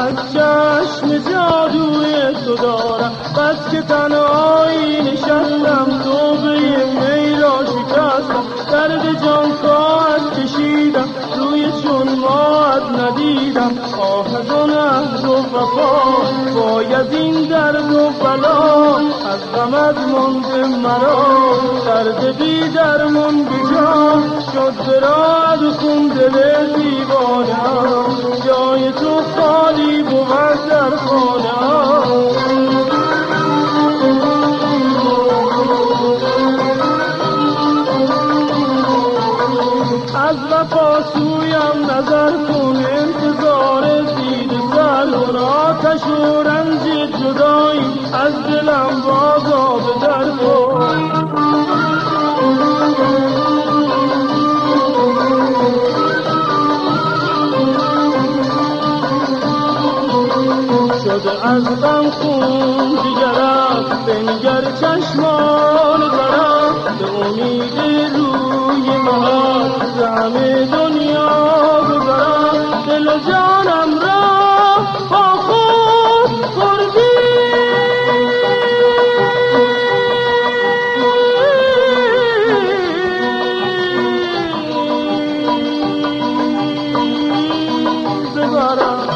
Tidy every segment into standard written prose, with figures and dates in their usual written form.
از چشم جادوی تو دارم، بس که تنهایی نشستم توبه می را شکستم، درد جان خواهد کشیدم روی چون ماهت ندیدم، آه از عهد و وفا باید این درد و بلا، از غمت مانده مرا درد بی درمون بجا شد براد و خون دل دیوانم، جای تو خالی بود در خانم. از وفا سویم نظر کن، انتظار دید سر آتش و رنج جدایی از دلم بازا به در کن. شده از غم خون جگرم، بنگر چشمان برم، به امید روی بهار همه دنیا ببرم، دل و جانم را با خود بردی. ببرم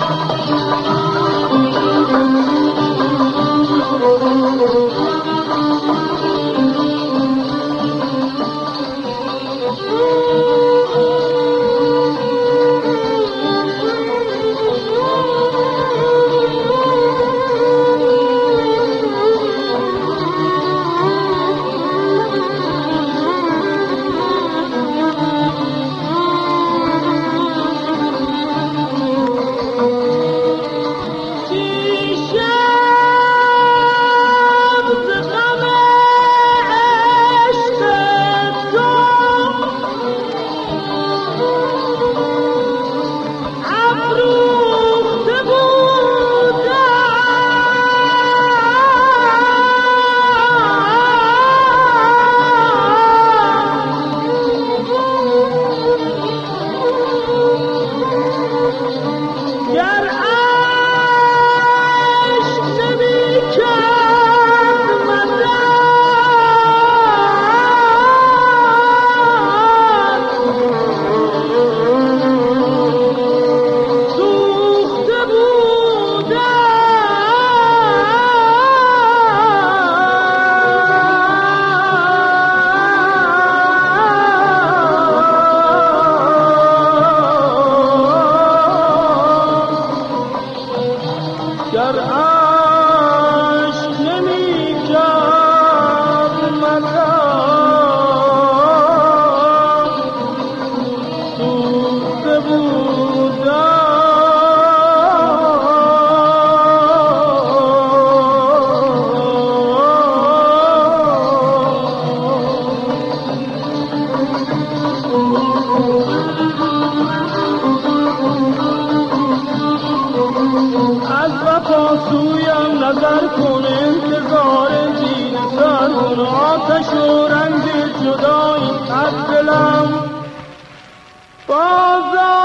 گر عشق نمی کرد مدام سوخته بودم. از وفا سویم نظر کن، انتظار دین سرون آتش و رنج جدایی از دلم بازا